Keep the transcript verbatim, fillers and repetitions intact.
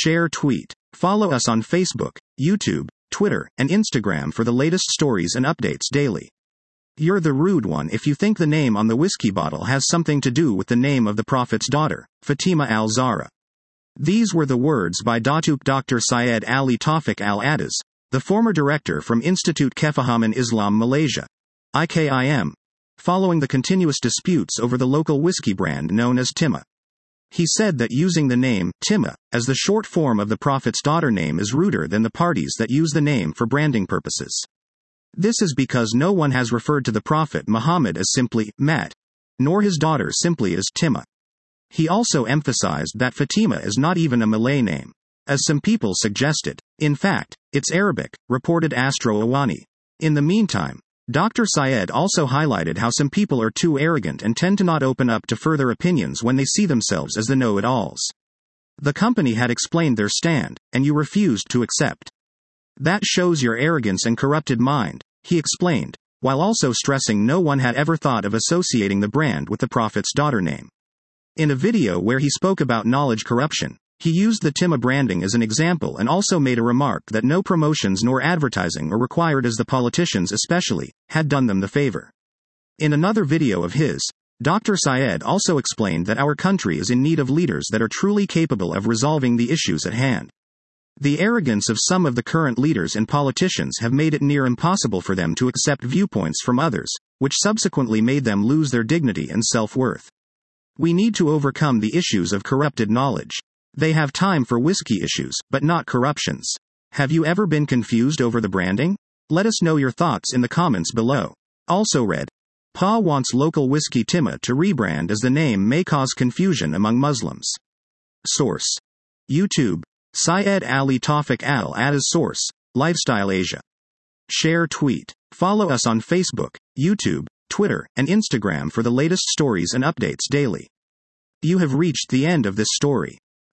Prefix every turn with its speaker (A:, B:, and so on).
A: Share tweet. Follow us on Facebook, YouTube, Twitter, and Instagram for the latest stories and updates daily. You're the rude one if you think the name on the whiskey bottle has something to do with the name of the Prophet's daughter, Fatima al-Zahra. These were the words by Datuk Doctor Syed Ali Taufiq Al-Adaz, the former director from Institute Kefahaman Islam Malaysia, I K I M, following the continuous disputes over the local whiskey brand known as Timah. He said that using the name, Timah, as the short form of the Prophet's daughter name is ruder than the parties that use the name for branding purposes. This is because no one has referred to the Prophet Muhammad as simply, Mat, nor his daughter simply as Timah. He also emphasized that Fatima is not even a Malay name, as some people suggested. In fact, it's Arabic, reported Astro Awani. In the meantime, Doctor Syed also highlighted how some people are too arrogant and tend to not open up to further opinions when they see themselves as the know-it-alls. The company had explained their stand, and you refused to accept. That shows your arrogance and corrupted mind, he explained, while also stressing no one had ever thought of associating the brand with the Prophet's daughter name. In a video where he spoke about knowledge corruption, he used the Timah branding as an example and also made a remark that no promotions nor advertising are required as the politicians especially, had done them the favor. In another video of his, Doctor Syed also explained that our country is in need of leaders that are truly capable of resolving the issues at hand. The arrogance of some of the current leaders and politicians have made it near impossible for them to accept viewpoints from others, which subsequently made them lose their dignity and self-worth. We need to overcome the issues of corrupted knowledge. They have time for whiskey issues, but not corruptions. Have you ever been confused over the branding? Let us know your thoughts in the comments below. Also read, P A wants local whiskey Timah to rebrand as the name may cause confusion among Muslims. Source. YouTube. Syed Ali Taufiq Al-Adaz. Source. Lifestyle Asia. Share tweet. Follow us on Facebook, YouTube, Twitter, and Instagram for the latest stories and updates daily. You have reached the end of this story.